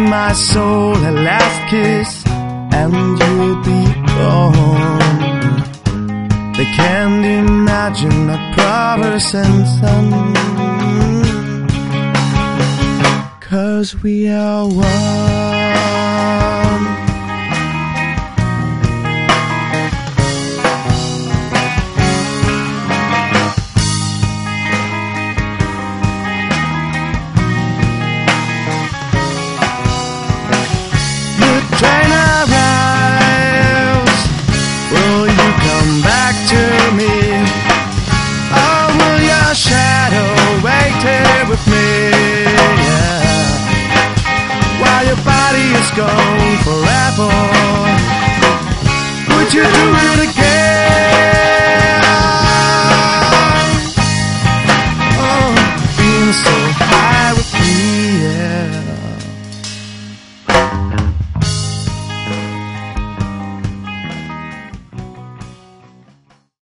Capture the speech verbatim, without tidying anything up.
my soul a last kiss, and you'll be gone. They can't imagine that brothers and sons, 'cause we are one. The train arrives, will you come back to me? Or will your shadow wait here with me? Yeah. While your body is gone forever, would you do it again?